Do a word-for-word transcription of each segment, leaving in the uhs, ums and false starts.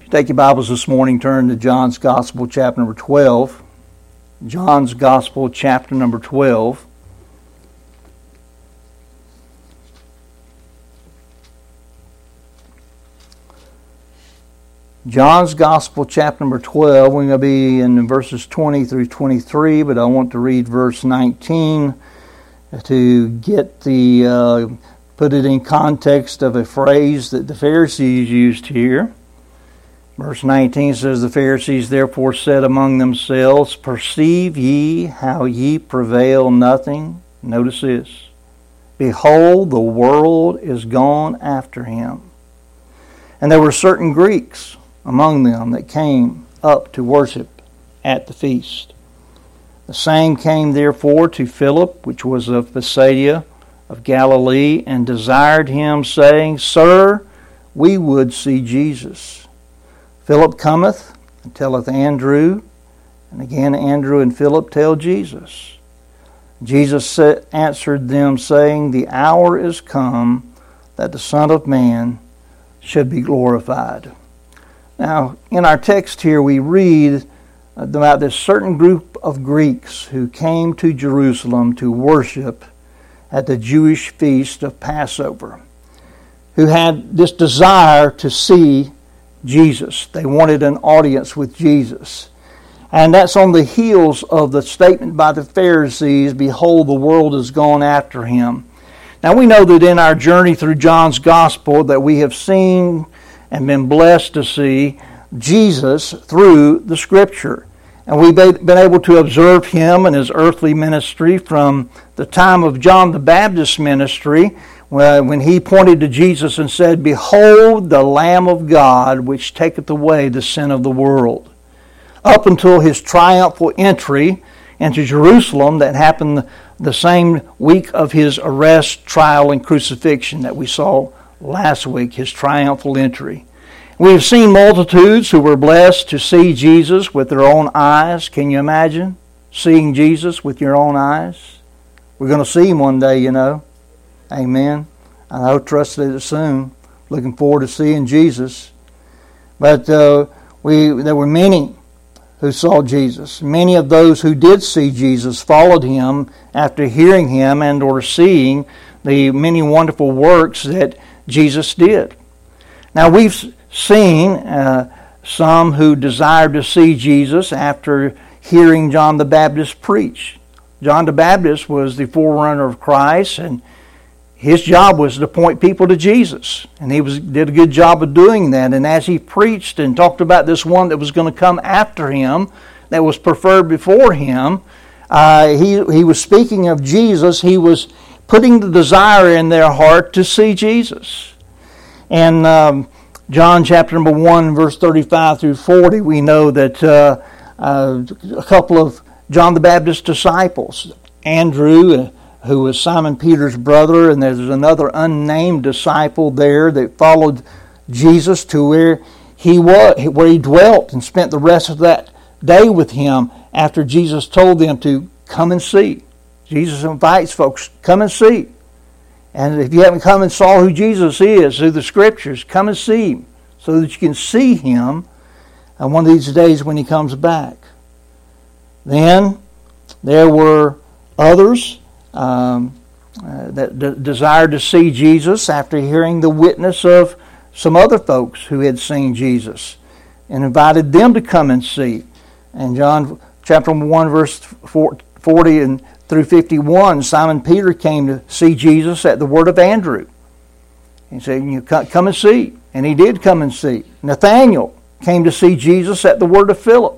If you take your Bibles this morning, turn to John's Gospel, chapter number twelve. John's Gospel, chapter number twelve. John's Gospel, chapter number twelve. We're going to be in verses twenty through twenty-three, but I want to read verse nineteen to get the uh, put it in context of a phrase that the Pharisees used here. Verse nineteen says, "The Pharisees therefore said among themselves, Perceive ye how ye prevail nothing?" Notice this. "Behold, the world is gone after him. And there were certain Greeks among them that came up to worship at the feast. The same came therefore to Philip, which was of Bethsaida of Galilee, and desired him, saying, Sir, we would see Jesus. Philip cometh and telleth Andrew, and again Andrew and Philip tell Jesus. Jesus answered them, saying, The hour is come that the Son of Man should be glorified." Now, in our text here, we read about this certain group of Greeks who came to Jerusalem to worship at the Jewish feast of Passover, who had this desire to see Jesus. They wanted an audience with Jesus. And that's on the heels of the statement by the Pharisees, "Behold, the world is gone after him." Now we know that in our journey through John's Gospel that we have seen and been blessed to see Jesus through the Scripture. And we've been able to observe him and his earthly ministry from the time of John the Baptist's ministry, when he pointed to Jesus and said, "Behold the Lamb of God, which taketh away the sin of the world," up until his triumphal entry into Jerusalem that happened the same week of his arrest, trial, and crucifixion that we saw last week, his triumphal entry. We have seen multitudes who were blessed to see Jesus with their own eyes. Can you imagine seeing Jesus with your own eyes? We're going to see him one day, you know. Amen. I hope trust it soon. Looking forward to seeing Jesus. But uh, we there were many who saw Jesus. Many of those who did see Jesus followed him after hearing him and or seeing the many wonderful works that Jesus did. Now we've seen uh, some who desired to see Jesus after hearing John the Baptist preach. John the Baptist was the forerunner of Christ, and his job was to point people to Jesus. And he was did a good job of doing that. And as he preached and talked about this one that was going to come after him, that was preferred before him, uh, he, he was speaking of Jesus. He was putting the desire in their heart to see Jesus. And um, John chapter number one, verse thirty-five through forty, we know that uh, uh, a couple of John the Baptist's disciples, Andrew, uh, who was Simon Peter's brother, and there's another unnamed disciple there that followed Jesus to where he was, where he dwelt, and spent the rest of that day with him after Jesus told them to come and see. Jesus invites folks, come and see. And if you haven't come and saw who Jesus is through the Scriptures, come and see him so that you can see him on one of these days when he comes back. Then there were others um, uh, that d- desired to see Jesus after hearing the witness of some other folks who had seen Jesus and invited them to come and see. And John chapter one, verse forty and through fifty-one, Simon Peter came to see Jesus at the word of Andrew. He said, "You come and see." And he did come and see. Nathanael came to see Jesus at the word of Philip.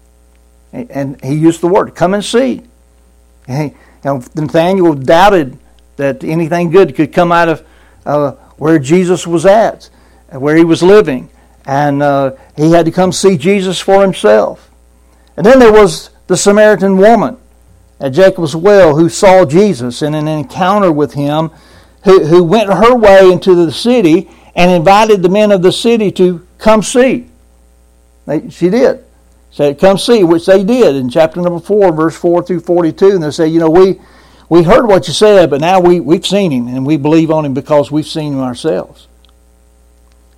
And he used the word, "Come and see." And he, you know, Nathanael doubted that anything good could come out of uh, where Jesus was at, where he was living. And uh, he had to come see Jesus for himself. And then there was the Samaritan woman at Jacob's well who saw Jesus in an encounter with him, who, who went her way into the city and invited the men of the city to come see. They, she did. Said, "Come see," which they did in chapter number four, verse four through forty-two. And they say, you know, we we heard what you said, but now we, we've seen him, and we believe on him because we've seen him ourselves.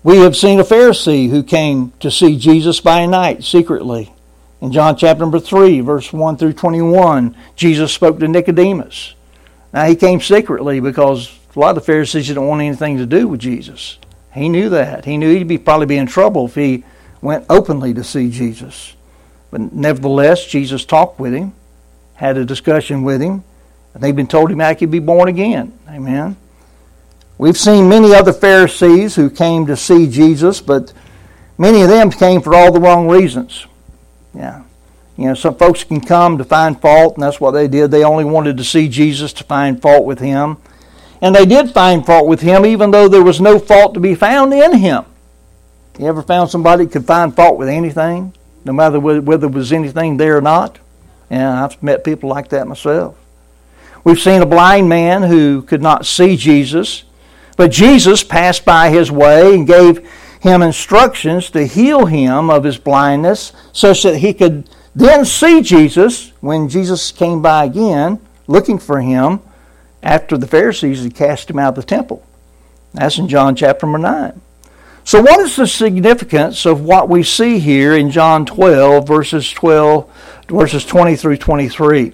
We have seen a Pharisee who came to see Jesus by night, secretly. In John chapter number three, verse one through twenty-one, Jesus spoke to Nicodemus. Now, he came secretly because a lot of the Pharisees didn't want anything to do with Jesus. He knew that. He knew he'd be probably be in trouble if he went openly to see Jesus. But nevertheless, Jesus talked with him, had a discussion with him, and they've been told him how he could be born again. Amen. We've seen many other Pharisees who came to see Jesus, but many of them came for all the wrong reasons. Yeah. You know, some folks can come to find fault, and that's what they did. They only wanted to see Jesus to find fault with him. And they did find fault with him, even though there was no fault to be found in him. You ever found somebody that could find fault with anything, no matter whether there was anything there or not? Yeah, I've met people like that myself. We've seen a blind man who could not see Jesus, but Jesus passed by his way and gave him instructions to heal him of his blindness such that he could then see Jesus when Jesus came by again looking for him after the Pharisees had cast him out of the temple. That's in John chapter number nine. So what is the significance of what we see here in John twelve, verses twelve, verses twenty through twenty-three?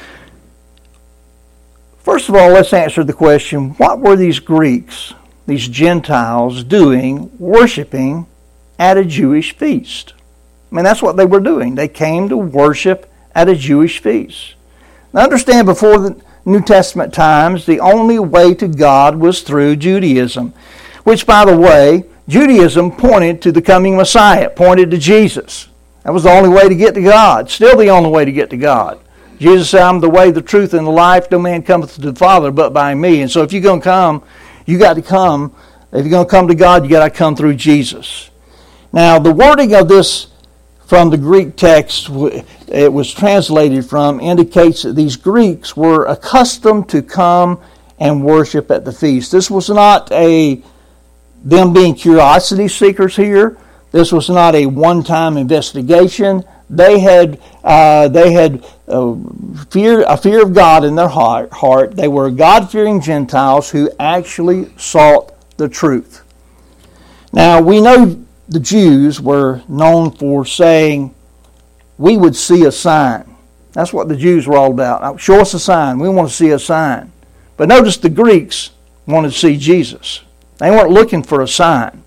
First of all, let's answer the question, what were these Greeks, these Gentiles, doing, worshiping at a Jewish feast? I mean, that's what they were doing. They came to worship at a Jewish feast. Now, understand, before the New Testament times, the only way to God was through Judaism, which, by the way, Judaism pointed to the coming Messiah, pointed to Jesus. That was the only way to get to God, still the only way to get to God. Jesus said, I'm the way, the truth, and the life. No man cometh to the Father but by me. And so if you're going to come, you got to come. If you're going to come to God, you got to come through Jesus. Now, the wording of this from the Greek text it was translated from indicates that these Greeks were accustomed to come and worship at the feast. This was not a them being curiosity seekers here. This was not a one-time investigation. They had uh, they had uh, fear a fear of God in their heart. heart. They were God-fearing Gentiles who actually sought the truth. Now, we know the Jews were known for saying, we would see a sign. That's what the Jews were all about. Show us a sign. We want to see a sign. But notice the Greeks wanted to see Jesus. They weren't looking for a sign.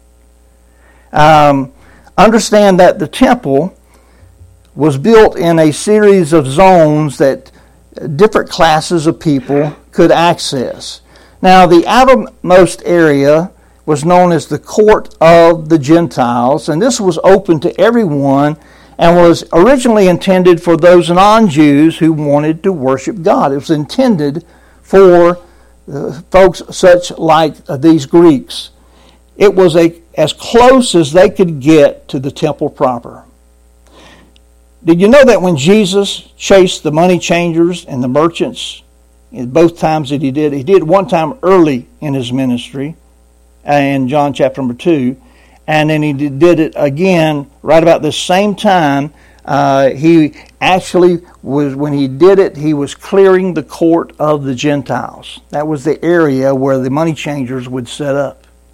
Um, understand that the temple was built in a series of zones that different classes of people could access. Now, the outermost area was known as the court of the Gentiles, and this was open to everyone and was originally intended for those non-Jews who wanted to worship God. It was intended for uh, folks such like uh, these Greeks. It was a, as close as they could get to the temple proper. Did you know that when Jesus chased the money changers and the merchants, in both times that he did, he did one time early in his ministry, in John chapter number two, and then he did it again right about the same time. Uh, he actually was, when he did it, he was clearing the court of the Gentiles. That was the area where the money changers would set up.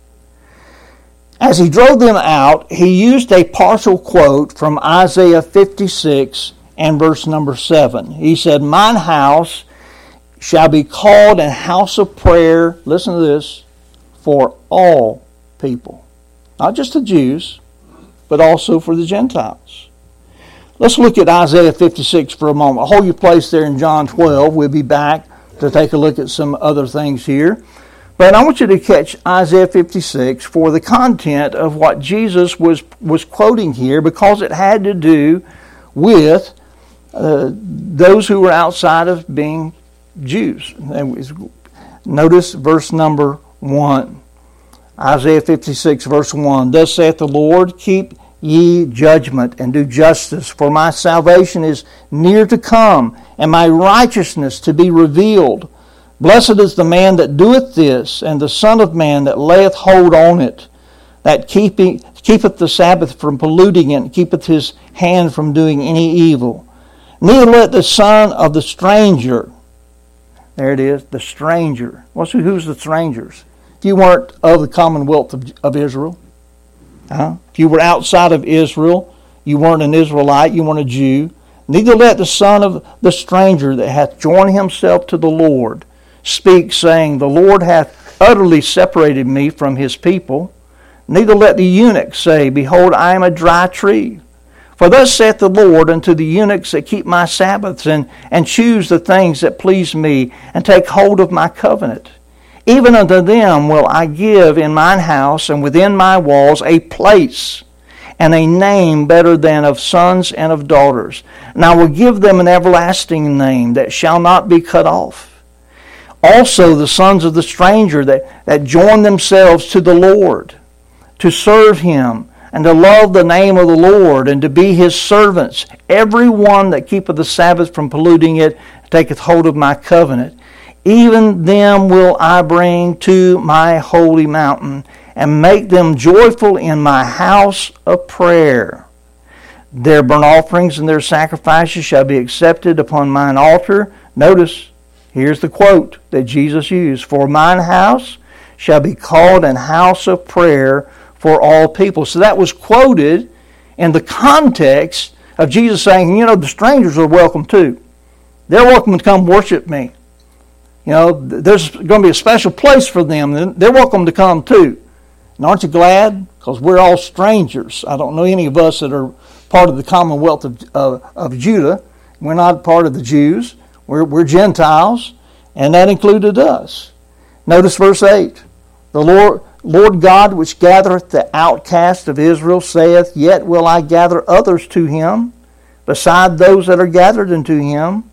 As he drove them out, he used a partial quote from Isaiah fifty-six and verse number seven. He said, mine house shall be called a house of prayer, listen to this, for all people. Not just the Jews, but also for the Gentiles. Let's look at Isaiah fifty-six for a moment. Hold your place there in John twelve. We'll be back to take a look at some other things here. But I want you to catch Isaiah fifty-six for the content of what Jesus was, was quoting here, because it had to do with uh, those who were outside of being Jews. Notice verse number one. Isaiah fifty-six verse one. Thus saith the Lord, keep ye judgment and do justice, for my salvation is near to come, and my righteousness to be revealed. Blessed is the man that doeth this, and the Son of Man that layeth hold on it, that keeping, keepeth the Sabbath from polluting it, and keepeth his hand from doing any evil. Neither let the son of the stranger, there it is, the stranger. What's, who's the strangers? If you weren't of the commonwealth of, of Israel, Uh, if you were outside of Israel, you weren't an Israelite, you weren't a Jew. Neither let the son of the stranger that hath joined himself to the Lord speak, saying, The Lord hath utterly separated me from his people. Neither let the eunuch say, Behold, I am a dry tree. For thus saith the Lord unto the eunuchs that keep my Sabbaths, and, and choose the things that please me, and take hold of my covenant. Even unto them will I give in mine house and within my walls a place and a name better than of sons and of daughters. And I will give them an everlasting name that shall not be cut off. Also the sons of the stranger that, that join themselves to the Lord, to serve him, and to love the name of the Lord, and to be his servants. Every one that keepeth the Sabbath from polluting it taketh hold of my covenant. Even them will I bring to my holy mountain, and make them joyful in my house of prayer. Their burnt offerings and their sacrifices shall be accepted upon mine altar. Notice, here's the quote that Jesus used. For mine house shall be called an house of prayer for all people. So that was quoted in the context of Jesus saying, you know, the strangers are welcome too. They're welcome to come worship me. You know, there's going to be a special place for them. They're welcome to come too. And aren't you glad? Because we're all strangers. I don't know any of us that are part of the commonwealth of, of, of Judah. We're not part of the Jews. We're, we're Gentiles, and that included us. Notice verse eight. The Lord, Lord God, which gathereth the outcast of Israel, saith, Yet will I gather others to him, beside those that are gathered unto him.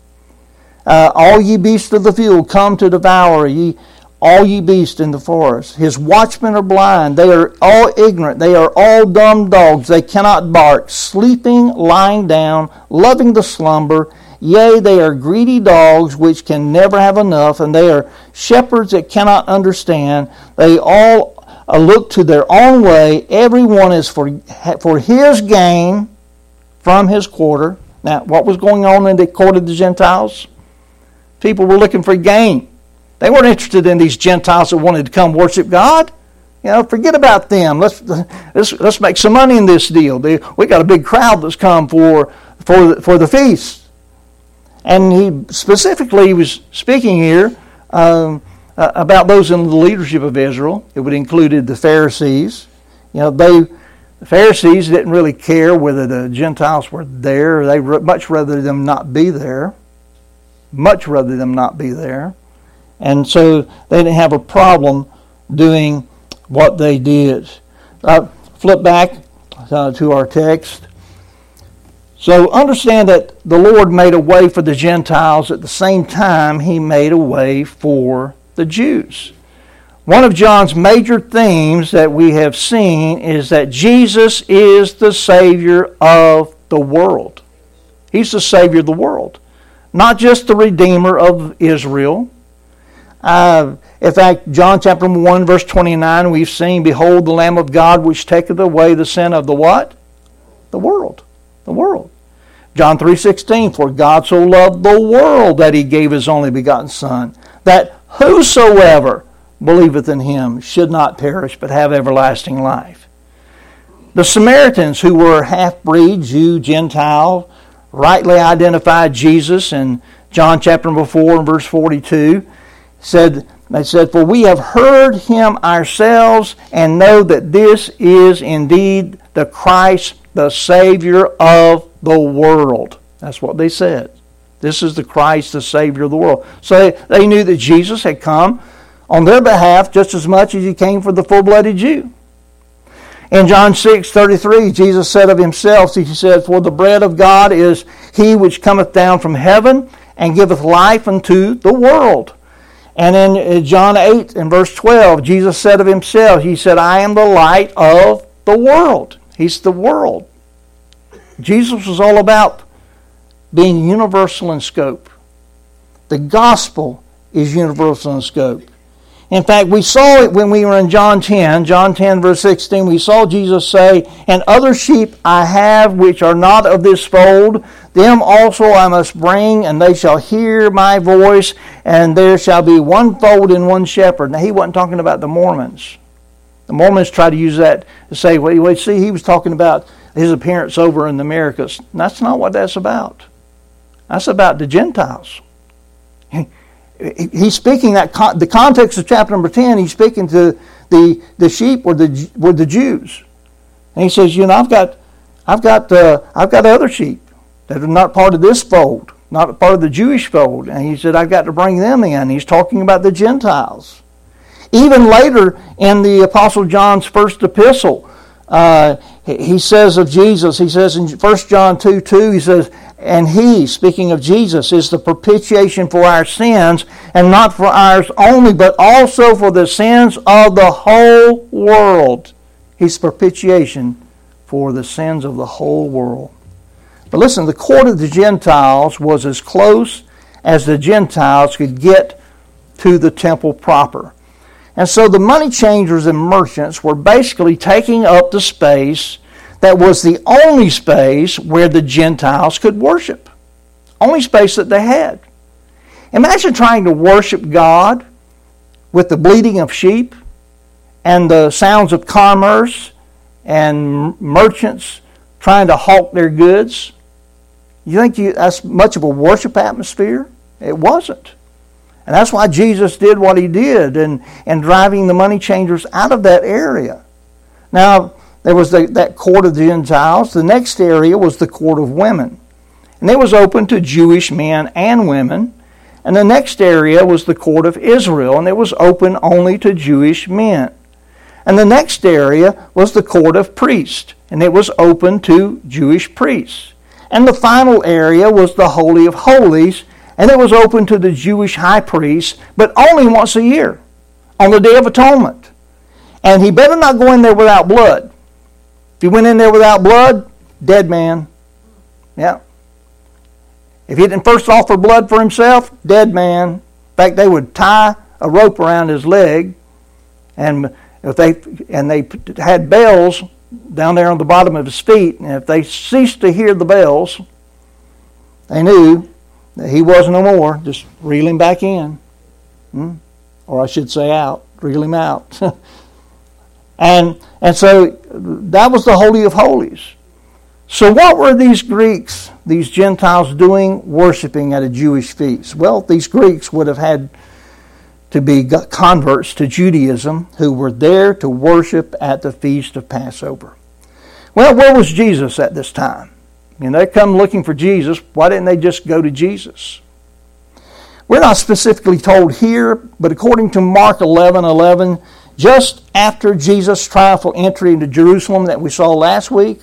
Uh, all ye beasts of the field come to devour, ye all ye beasts in the forest. His watchmen are blind, they are all ignorant, they are all dumb dogs, they cannot bark, sleeping, lying down, loving the slumber. Yea, they are greedy dogs which can never have enough, and they are shepherds that cannot understand. They all uh, look to their own way, every one is for, for his gain from his quarter. Now, what was going on in the court of the Gentiles? People were looking for gain. They weren't interested in these Gentiles that wanted to come worship God. You know, forget about them. Let's let's, let's make some money in this deal. They, we got a big crowd that's come for for the, for the feast. And he specifically was speaking here um, uh, about those in the leadership of Israel. It would included the Pharisees. You know, they the Pharisees didn't really care whether the Gentiles were there. They much rather them not be there. Much rather them not be there. And so they didn't have a problem doing what they did. Uh, flip back uh, to our text. So understand that the Lord made a way for the Gentiles. At the same time, he made a way for the Jews. One of John's major themes that we have seen is that Jesus is the Savior of the world. He's the Savior of the world. Not just the Redeemer of Israel. Uh, in fact, John chapter one, verse twenty-nine, we've seen, Behold the Lamb of God, which taketh away the sin of the what? The world. The world. John three sixteen, For God so loved the world that he gave his only begotten Son, that whosoever believeth in him should not perish, but have everlasting life. The Samaritans, who were half-breed, Jew, Gentile, rightly identified Jesus in John chapter number four and verse forty-two. Said, they said, For we have heard him ourselves, and know that this is indeed the Christ, the Savior of the world. That's what they said. This is the Christ, the Savior of the world. So they, they knew that Jesus had come on their behalf just as much as he came for the full-blooded Jew. In John six thirty-three, Jesus said of himself, he said, For the bread of God is he which cometh down from heaven, and giveth life unto the world. And in John eight and verse twelve, Jesus said of himself, he said, I am the light of the world. He's the world. Jesus was all about being universal in scope. The gospel is universal in scope. In fact, we saw it when we were in John ten. John ten verse sixteen, we saw Jesus say, And other sheep I have which are not of this fold, them also I must bring, and they shall hear my voice, and there shall be one fold and one shepherd. Now, he wasn't talking about the Mormons. The Mormons try to use that to say, well, wait, see, he was talking about his appearance over in the Americas. That's not what that's about. That's about the Gentiles. He, he's speaking that con- the context of chapter number ten. He's speaking to the the sheep were the were the Jews, and he says, you know, I've got I've got uh, I've got other sheep that are not part of this fold, not part of the Jewish fold, and he said, I've got to bring them in. He's talking about the Gentiles. Even later in the Apostle John's first epistle, uh, he says of Jesus, he says in First John two two, he says, and he, speaking of Jesus, is the propitiation for our sins, and not for ours only, but also for the sins of the whole world. He's propitiation for the sins of the whole world. But listen, the court of the Gentiles was as close as the Gentiles could get to the temple proper. And so the money changers and merchants were basically taking up the space that was the only space where the Gentiles could worship. Only space that they had. Imagine trying to worship God with the bleating of sheep and the sounds of commerce and merchants trying to hawk their goods. You think you, that's much of a worship atmosphere? It wasn't. And that's why Jesus did what he did in, in driving the money changers out of that area. Now, there was the, that court of the Gentiles. The next area was the court of women. And it was open to Jewish men and women. And the next area was the court of Israel, and it was open only to Jewish men. And the next area was the court of priests, and it was open to Jewish priests. And the final area was the Holy of Holies, and it was open to the Jewish high priest, but only once a year, on the Day of Atonement. And he better not go in there without blood. If he went in there without blood, dead man. Yeah. If he didn't first offer blood for himself, dead man. In fact, they would tie a rope around his leg, and if they and they had bells down there on the bottom of his feet, and if they ceased to hear the bells, they knew that he was no more. Just reel him back in. Hmm? Or I should say out. Reel him out. and and so that was the Holy of Holies. So what were these Greeks, these Gentiles doing worshiping at a Jewish feast? Well, these Greeks would have had to be converts to Judaism who were there to worship at the Feast of Passover. Well, where was Jesus at this time? You know, they come looking for Jesus. Why didn't they just go to Jesus? We're not specifically told here, but according to Mark eleven eleven, just after Jesus' triumphal entry into Jerusalem that we saw last week,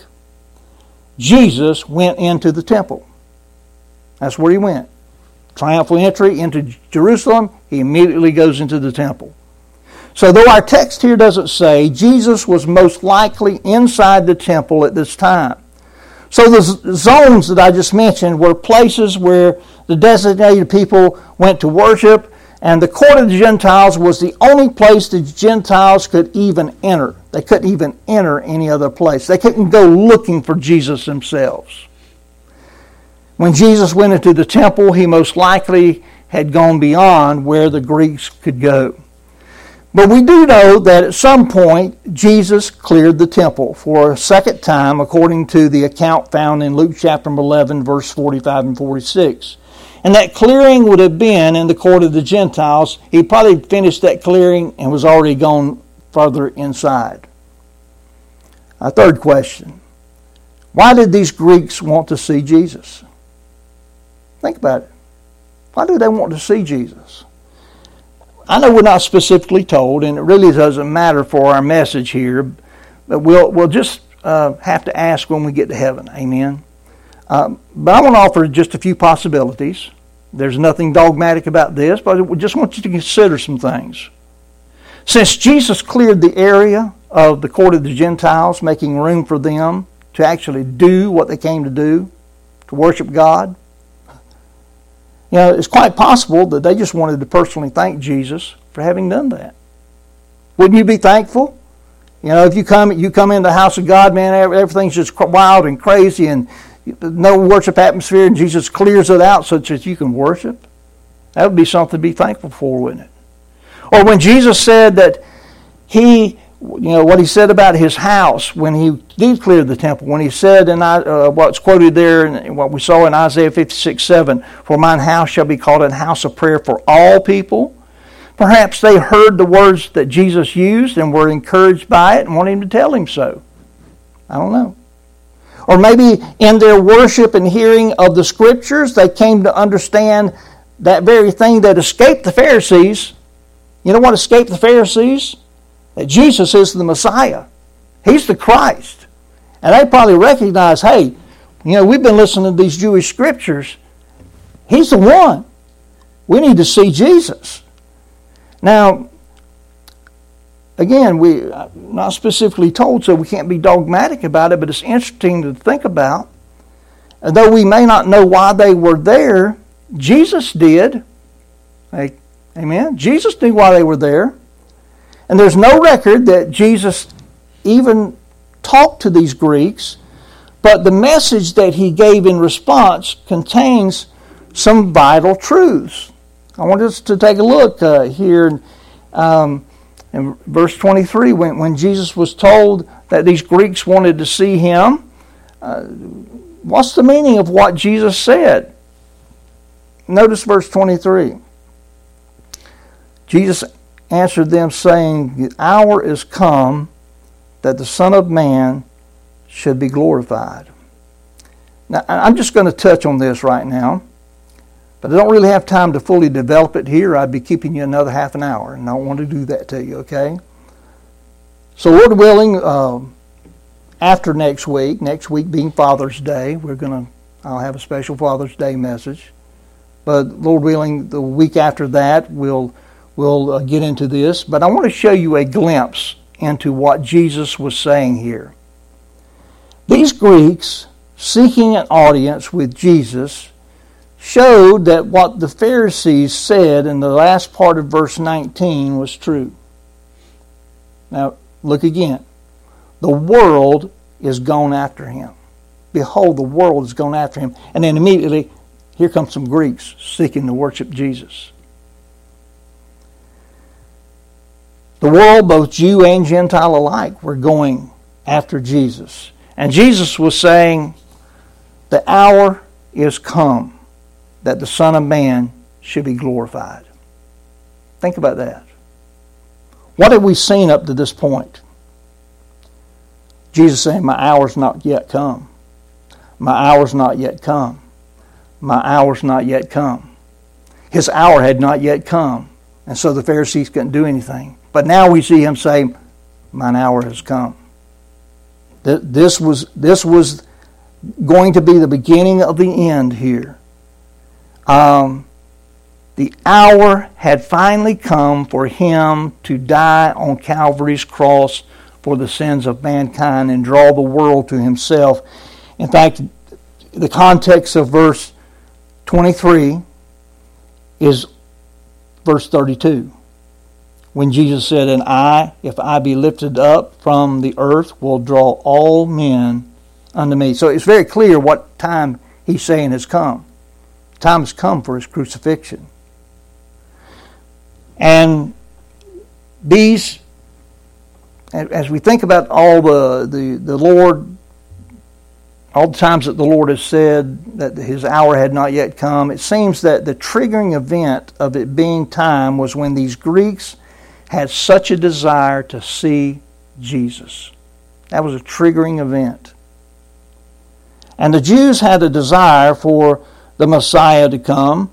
Jesus went into the temple. That's where he went. Triumphal entry into Jerusalem, he immediately goes into the temple. So though our text here doesn't say, Jesus was most likely inside the temple at this time. So the zones that I just mentioned were places where the designated people went to worship, and the court of the Gentiles was the only place the Gentiles could even enter. They couldn't even enter any other place. They couldn't go looking for Jesus themselves. When Jesus went into the temple, he most likely had gone beyond where the Greeks could go. But we do know that at some point, Jesus cleared the temple for a second time, according to the account found in Luke chapter eleven, verse forty-five and forty-six. And that clearing would have been in the court of the Gentiles. He probably finished that clearing and was already gone further inside. A third question. Why did these Greeks want to see Jesus? Think about it. Why do they want to see Jesus? I know we're not specifically told, and it really doesn't matter for our message here, but we'll we'll just uh, have to ask when we get to heaven. Amen. Um, but I want to offer just a few possibilities. There's nothing dogmatic about this, but I just want you to consider some things. Since Jesus cleared the area of the court of the Gentiles, making room for them to actually do what they came to do, to worship God, you know, it's quite possible that they just wanted to personally thank Jesus for having done that. Wouldn't you be thankful? You know, if you come you come in the house of God, man, everything's just wild and crazy and no worship atmosphere, and Jesus clears it out such that you can worship. That would be something to be thankful for, wouldn't it? Or when Jesus said that he you know, what he said about his house when he did clear the temple, when he said, in uh, what's quoted there, and what we saw in Isaiah fifty-six seven, for mine house shall be called a house of prayer for all people. Perhaps they heard the words that Jesus used and were encouraged by it and wanted him to tell him so. I don't know. Or maybe in their worship and hearing of the Scriptures, they came to understand that very thing that escaped the Pharisees. You know what escaped the Pharisees? That Jesus is the Messiah. He's the Christ. And they probably recognize, hey, you know, we've been listening to these Jewish Scriptures. He's the one. We need to see Jesus. Now, again, we're not specifically told, so we can't be dogmatic about it, but it's interesting to think about. And though we may not know why they were there, Jesus did. Amen? Jesus knew why they were there. And there's no record that Jesus even talked to these Greeks, but the message that he gave in response contains some vital truths. I want us to take a look uh, here um, in verse twenty-three, when, when Jesus was told that these Greeks wanted to see him. Uh, what's the meaning of what Jesus said? Notice verse twenty-three. Jesus answered them, saying, the hour is come that the Son of Man should be glorified. Now, I'm just going to touch on this right now, but I don't really have time to fully develop it here. I'd be keeping you another half an hour, and I don't want to do that to you, okay? So, Lord willing, uh, after next week, next week being Father's Day, we're going to, I'll have a special Father's Day message. But Lord willing, the week after that, we'll We'll uh, get into this, but I want to show you a glimpse into what Jesus was saying here. These Greeks, seeking an audience with Jesus, showed that what the Pharisees said in the last part of verse nineteen was true. Now, look again. The world is gone after him. Behold, the world is gone after him. And then immediately, here come some Greeks seeking to worship Jesus. The world, both Jew and Gentile alike, were going after Jesus. And Jesus was saying, the hour is come that the Son of Man should be glorified. Think about that. What have we seen up to this point? Jesus saying, my hour's not yet come. My hour's not yet come. My hour's not yet come. His hour had not yet come. And so the Pharisees couldn't do anything. But now we see him say, mine hour has come. This was, this was going to be the beginning of the end here. Um, the hour had finally come for him to die on Calvary's cross for the sins of mankind and draw the world to himself. In fact, the context of verse twenty-three is verse thirty-two. When Jesus said, and I, if I be lifted up from the earth, will draw all men unto me. So it's very clear what time he's saying has come. Time has come for his crucifixion. And these, as we think about all the, the, the Lord, all the times that the Lord has said that his hour had not yet come, it seems that the triggering event of it being time was when these Greeks had such a desire to see Jesus. That was a triggering event. And the Jews had a desire for the Messiah to come,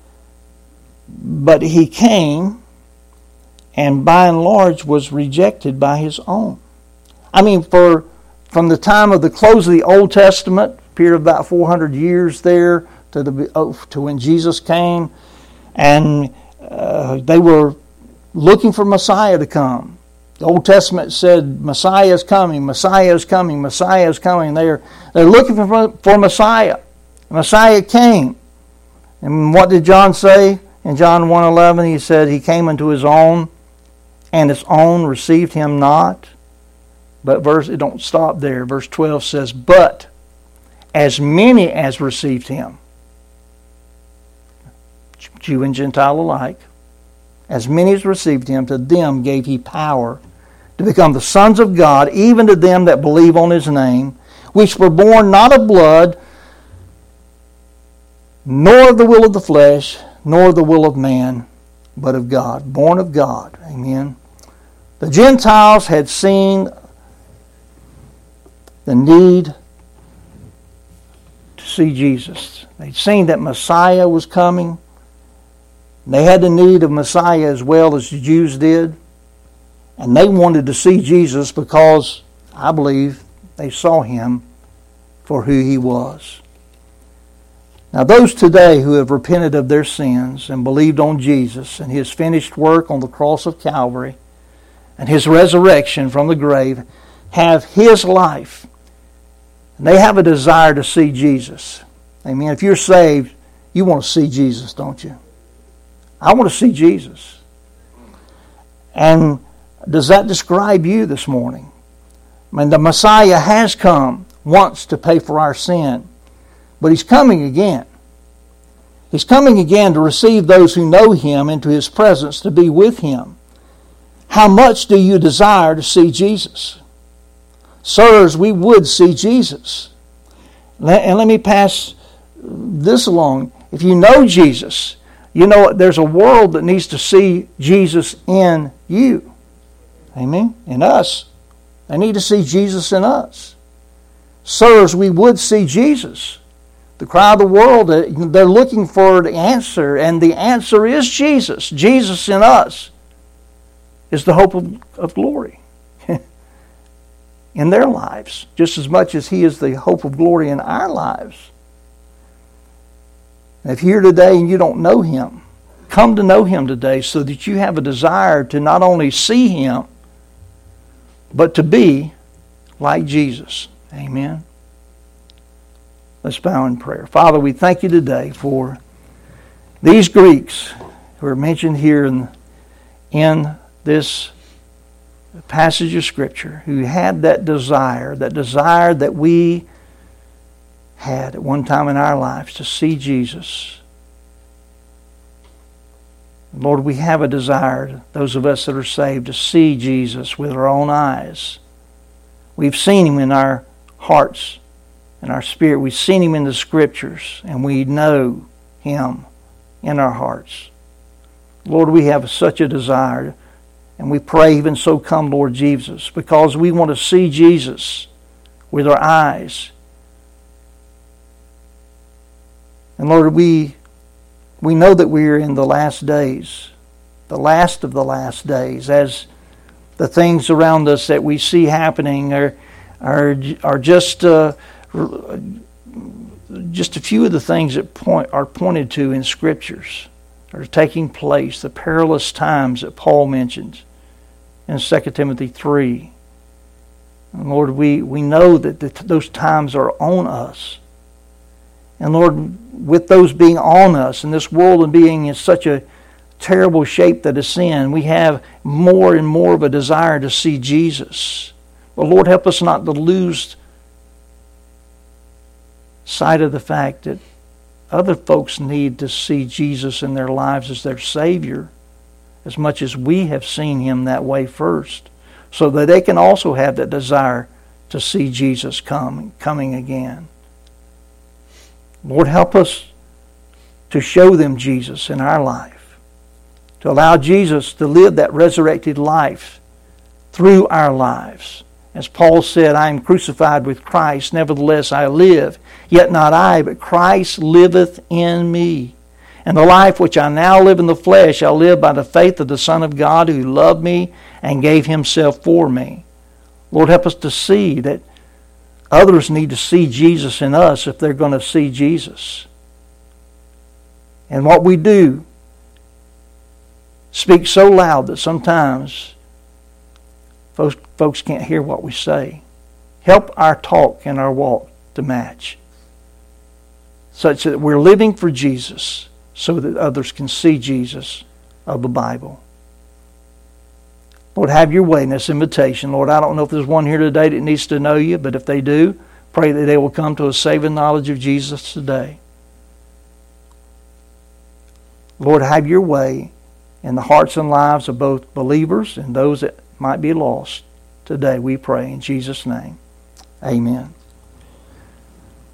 but he came and by and large was rejected by his own. I mean, for from the time of the close of the Old Testament, a period of about four hundred years there, to the to when Jesus came, and uh, they were looking for Messiah to come. The Old Testament said, Messiah is coming, Messiah is coming, Messiah is coming. They're, they're looking for, for Messiah. Messiah came. And what did John say? In John one eleven, he said, he came unto his own, and his own received him not. But verse it don't stop there. Verse twelve says, but as many as received him, Jew and Gentile alike, as many as received him, to them gave he power to become the sons of God, even to them that believe on his name, which were born not of blood, nor of the will of the flesh, nor of the will of man, but of God. Born of God. Amen. The Gentiles had seen the need to see Jesus. They'd seen that Messiah was coming. They had the need of Messiah as well as the Jews did. And they wanted to see Jesus because, I believe, they saw him for who he was. Now those today who have repented of their sins and believed on Jesus and his finished work on the cross of Calvary and his resurrection from the grave have his life. And they have a desire to see Jesus. Amen. If you're saved, you want to see Jesus, don't you? I want to see Jesus. And does that describe you this morning? I mean, the Messiah has come once to pay for our sin, but he's coming again. He's coming again to receive those who know him into his presence to be with him. How much do you desire to see Jesus? Sirs, we would see Jesus. And let me pass this along. If you know Jesus, you know there's a world that needs to see Jesus in you. Amen? In us. They need to see Jesus in us. Sirs, we would see Jesus. The cry of the world, they're looking for the answer, and the answer is Jesus. Jesus in us is the hope of, of glory in their lives, just as much as he is the hope of glory in our lives. And if you're here today and you don't know him, come to know him today so that you have a desire to not only see him, but to be like Jesus. Amen. Let's bow in prayer. Father, we thank you today for these Greeks who are mentioned here in, in this passage of Scripture, who had that desire, that desire that we had at one time in our lives to see Jesus. Lord, we have a desire, those of us that are saved, to see Jesus with our own eyes. We've seen him in our hearts, in our spirit. We've seen him in the Scriptures, and we know him in our hearts. Lord, we have such a desire, and we pray, even so come, Lord Jesus, because we want to see Jesus with our eyes. And Lord, we we know that we are in the last days, the last of the last days, as the things around us that we see happening are are are just uh, just a few of the things that point are pointed to in Scriptures are taking place. The perilous times that Paul mentions in Second Timothy three. And Lord, we, we know that the, those times are on us. And Lord, with those being on us and this world and being in such a terrible shape that is sin, we have more and more of a desire to see Jesus. But Lord, help us not to lose sight of the fact that other folks need to see Jesus in their lives as their Savior as much as we have seen him that way first, so that they can also have that desire to see Jesus come, coming again. Lord, help us to show them Jesus in our life, to allow Jesus to live that resurrected life through our lives. As Paul said, I am crucified with Christ, nevertheless I live, yet not I, but Christ liveth in me. And the life which I now live in the flesh, I live by the faith of the Son of God who loved me and gave himself for me. Lord, help us to see that others need to see Jesus in us if they're going to see Jesus. And what we do speaks so loud that sometimes folks, folks can't hear what we say. Help our talk and our walk to match, such that we're living for Jesus so that others can see Jesus of the Bible. Lord, have your way in this invitation. Lord, I don't know if there's one here today that needs to know you, but if they do, pray that they will come to a saving knowledge of Jesus today. Lord, have your way in the hearts and lives of both believers and those that might be lost today, we pray in Jesus' name. Amen.